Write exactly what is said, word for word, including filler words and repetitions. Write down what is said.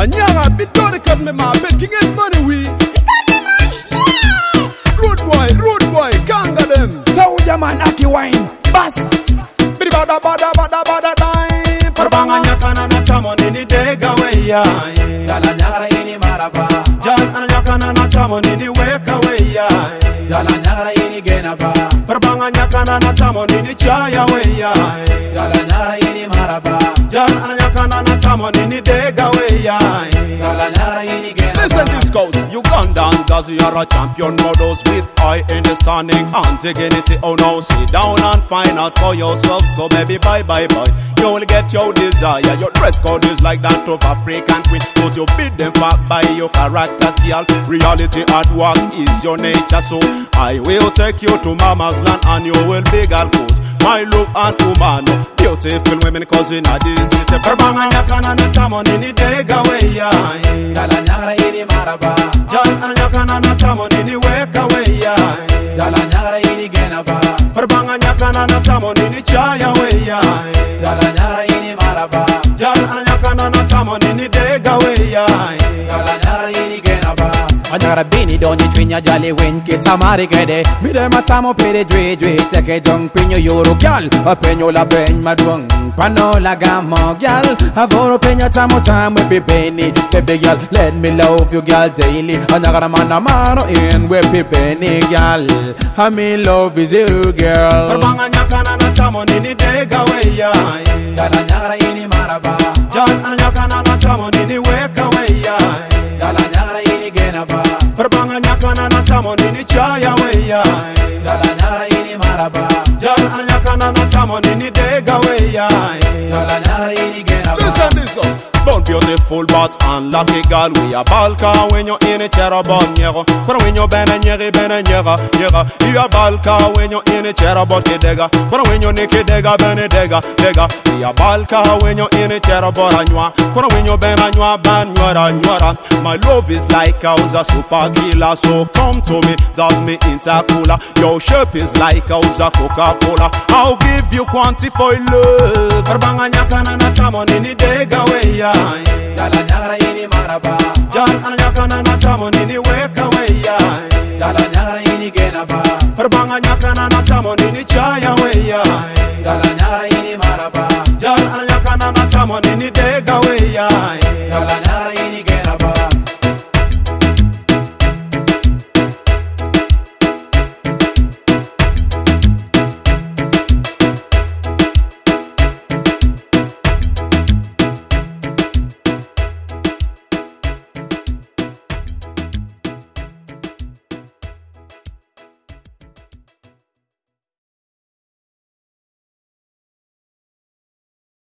Anyanga bit dori cut me ma bet king get money we. Road boy, road boy, ganga them. Soldier man aki wine, bass. Bidi bada bada bada bada dime. Parbanga nyakana na tamoni ni dega weya. Jala nyara ini maraba. Jala nyakana na tamoni ni weka weya. Jala nyara ini genaba. Parbanga nyakana na tamoni ni chaya weya. Jala nyara ini maraba. Jala nyakana na tamoni ni dega weya. Jala nyara ini genaba. Listen this goes. Ugandan cause you are a champion models with high understanding and dignity. Oh no, sit down and find out for yourselves. Go baby, bye bye bye. You only get your desire. Your dress code is like that of African queen. Cause you beat them fat by your character, girl. Reality at work is your nature. So I will take you to mama's land and you will be girl. Cause my love and humano, beautiful women cause in a this city. Parbanga nyakana na tamoni ni dega weya. Jala nyara ini maraba. Jala nyakana na tamoni ni weka weya. Jala nyara ini genaba. Parbanga nyakana na tamoni ni chaya weya. Jala nyara ini maraba. Jala nyakana na tamoni ni dega weya. Jala nyara ini genaba. Anyara bini donji twinya jali win kita mari kede. Mide matamo pede dwe dwe teke jong pinyo yoro gyal. A penyo la ben madwang pano la gamo gyal. Avoro penya tamo tamo be beni baby gyal. Let me love you gyal daily. Anyara mana mano in we be beni gyal. I mean love is you girl. Parbanga nyakana na tamoni ni dega weya. Jala nyara ini maraba. Jala nyakana na tamoni ni weka weya. Jala nyara ini genaba. Parbanga nyakana na tamoni ni chaya weya. Jala nyara ini maraba. Jala nyakana na tamoni ni dega weya. Jala nyara ini genaba. Listen this goes. Born beautiful but unlucky girl. We a balka when you're in a cherubon nyero. But when you're bene nyeri bene nyera nyera. You a balka when you're in a cherubon kedega. But when you're naked dega bene dega dega. We a balka when you're in a cherubon anywa. But when you're bene anywa ban nyora nyora. My love is like a uza super killer. So come to me, that's me intercooler. Your shape is like a uza Coca-Cola. I'll give you quantity for love. Parbanga nyakana na tamoni ni dega weya. Jala nyara ini maraba. Jala nyakana na tamoni ni weka weya. Jala nyara ini genaba. Parbanga nyakana na tamoni ni chaya weya.